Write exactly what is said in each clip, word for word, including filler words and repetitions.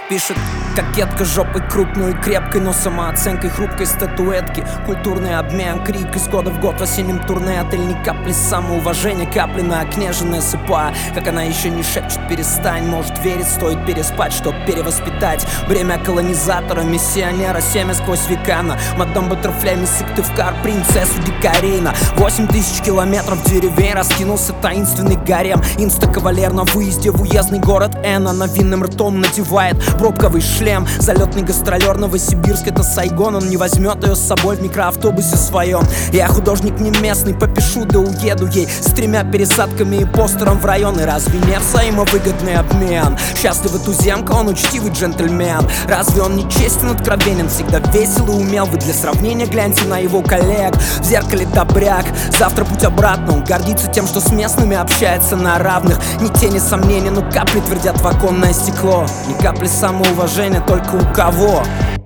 Пишет кокетка жопой крупной и крепкой, но самооценкой хрупкой статуэтки. Культурный обмен, крик из года в год в осеннем турне. Отель ни капли самоуважения, капли на окне жены сыпа. Как она еще не шепчет перестань, может верить, стоит переспать, чтоб перевоспитать. Время колонизатора, миссионера, семя сквозь века. На мадам Баттерфляй, мисс Сыктывкар, принцессу Дикарина. Восемь тысяч километров деревень раскинулся таинственный гарем. Инста-кавалер на выезде в уездный город Н. Она винным ртом надевает пробковый шлем. Залетный гастролер Новосибирск, это Сайгон. Он не возьмет ее с собой в микроавтобусе своем. Я художник не местный, попишу да уеду ей с тремя пересадками и постером в район. И разве не взаимовыгодный обмен? Счастлива туземка, он учтивый джентльмен. Разве он не честен, откровенен, всегда весел и умел? Вы для сравнения гляньте на его коллег. В зеркале добряк, завтра путь обратно. Он гордится тем, что с местными общается на равных. Ни тени сомнений, но капли твердят в оконное стекло. Ни капли самоуважения, только у кого?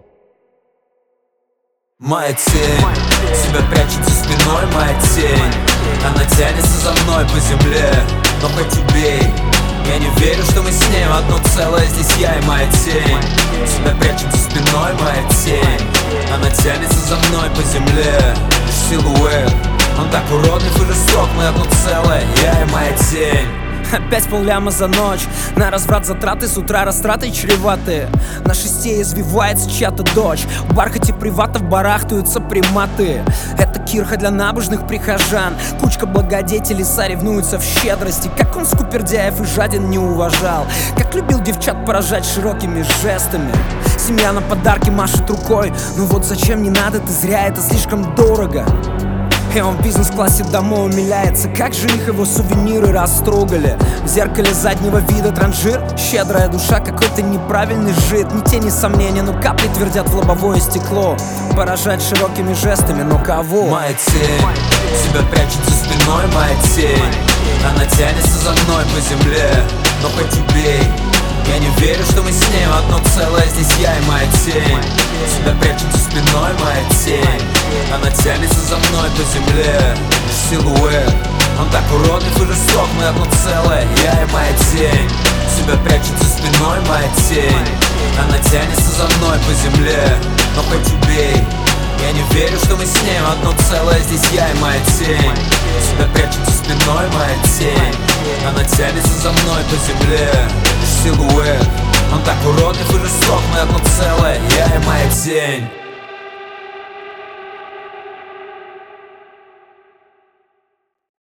Моя тень себя прячет за спиной, моя тень. Она тянется за мной по земле, но хоть убей, я не верю, что мы с ней одно целое. Здесь я и моя тень. Себя прячет за спиной, моя тень. Она тянется за мной по земле, лишь силуэт. Он так уродлив и жесток, мы одно целое, я и моя тень. Опять полляма за ночь, на разврат затраты, с утра растраты чреватые. На шесте извивается чья-то дочь, в бархате приватов барахтаются приматы. Это кирха для набожных прихожан, кучка благодетелей соревнуются в щедрости. Как он скупердяев и жаден не уважал, как любил девчат поражать широкими жестами. Семья на подарки машет рукой, ну вот зачем не надо, ты зря, это слишком дорого. И он в бизнес-классе домой умиляется, как же их его сувениры растрогали. В зеркале заднего вида транжир, щедрая душа, какой-то неправильный жид. Ни тени сомнения, но капли твердят в лобовое стекло. Поражать широкими жестами, но кого? Моя тень себя прячет за спиной, моя тень. Она тянется за мной по земле, но хоть убей, я не верю, что мы с ней одно целое. Здесь я и моя тень. Себя прячет за спиной, моя тень. Она тянется за мной по земле, лишь силуэт. Он так уродлив и жесток, мы одно целое, я и моя тень. Себя прячет за спиной, моя тень. Она тянется за мной по земле, но хоть убей, я не верю, что мы с ней одно целое. Здесь я и моя тень. Себя прячет за спиной, моя тень. Она тянется за мной по земле, лишь силуэт. Он так уродлив и жесток, мы одно целое, я и моя тень.